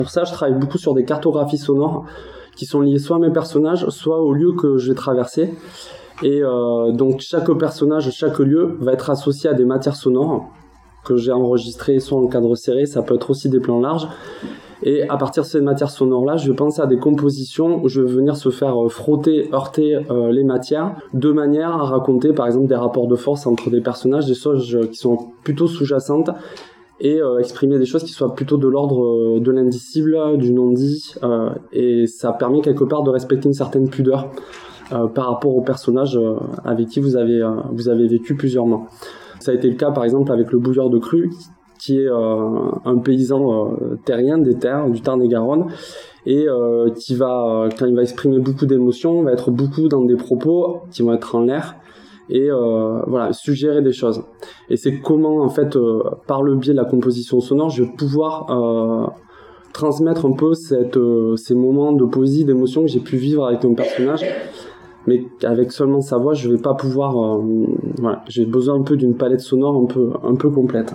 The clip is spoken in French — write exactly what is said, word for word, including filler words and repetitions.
Pour ça, je travaille beaucoup sur des cartographies sonores qui sont liées soit à mes personnages, soit au lieu que je vais traverser. Et euh, donc chaque personnage, chaque lieu va être associé à des matières sonores que j'ai enregistrées soit en cadre serré, ça peut être aussi des plans larges. Et à partir de ces matières sonores-là, je vais penser à des compositions où je vais venir se faire frotter, heurter euh, les matières, de manière à raconter par exemple des rapports de force entre des personnages, des choses qui sont plutôt sous-jacentes, et euh, exprimer des choses qui soient plutôt de l'ordre euh, de l'indicible, du non-dit, euh, et ça permet quelque part de respecter une certaine pudeur euh, par rapport aux personnages euh, avec qui vous avez, euh, vous avez vécu plusieurs mois. Ça a été le cas par exemple avec le bouilleur de crue, qui est euh, un paysan euh, terrien des terres, du Tarn-et-Garonne, et euh, qui va, quand il va exprimer beaucoup d'émotions, va être beaucoup dans des propos qui vont être en l'air, et euh, voilà, suggérer des choses. Et c'est comment, en fait, euh, par le biais de la composition sonore, je vais pouvoir euh, transmettre un peu cette, euh, ces moments de poésie, d'émotion que j'ai pu vivre avec mon personnage, mais avec seulement sa voix, je vais pas pouvoir... Euh, voilà, j'ai besoin un peu d'une palette sonore un peu, un peu complète.